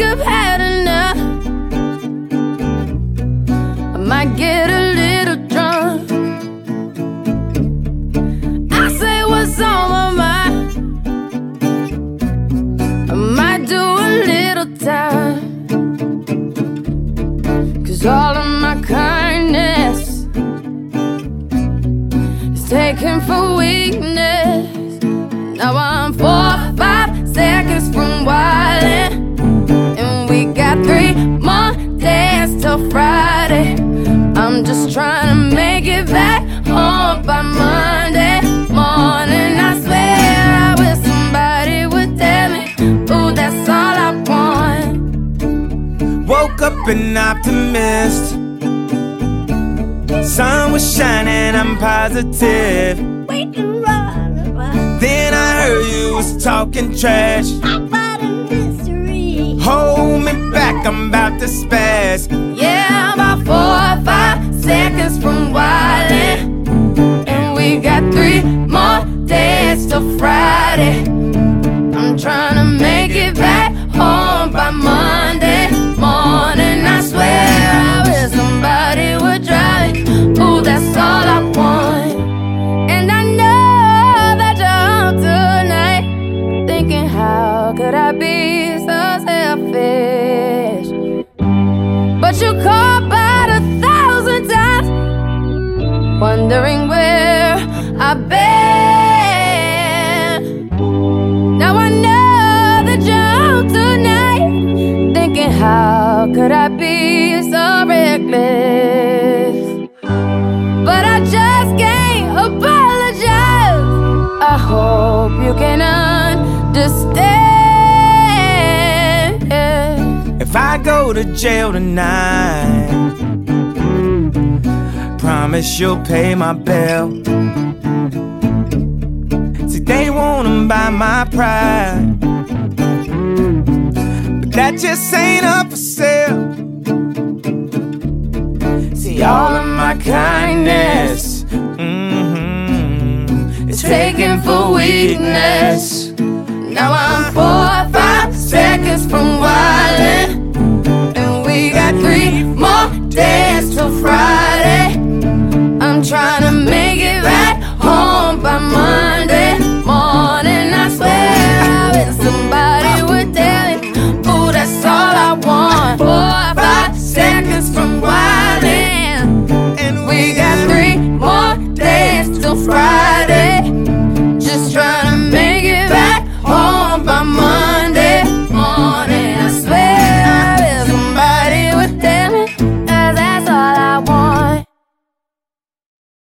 I've had enough. I might get a little drunk. I say what's on my mind. I might do a little time. 'Cause all of my kindness is taken for weakness. Now I'm 4 or 5 seconds from wildin', and we got 3 more days till Friday. I'm just trying to make it back home by Monday morning. I swear I wish somebody would tell me, ooh, that's all I want. Woke up an optimist. Sun was shining, I'm positive. Then I heard you was talking trash about a mystery. Hold me back, I'm about to spaz. Yeah, I'm about 4 or 5 seconds from wildin', and we got 3 more days till Friday. I'm trying to make it back home by Monday morning. I swear I wish somebody would drive me. Ooh, that's all I want. And I know that you're home tonight, thinking how could I be so selfish? But you called about 1,000 times, wondering where I've been. Now I know that you're home tonight, thinking how could I be so reckless? But I just can't apologize. I hope you can understand. If I go to jail tonight, promise you'll pay my bill. See, they wanna buy my pride, but that just ain't up for sale. See, all of my kindness is taken for weakness. Now I'm 4 or 5 seconds from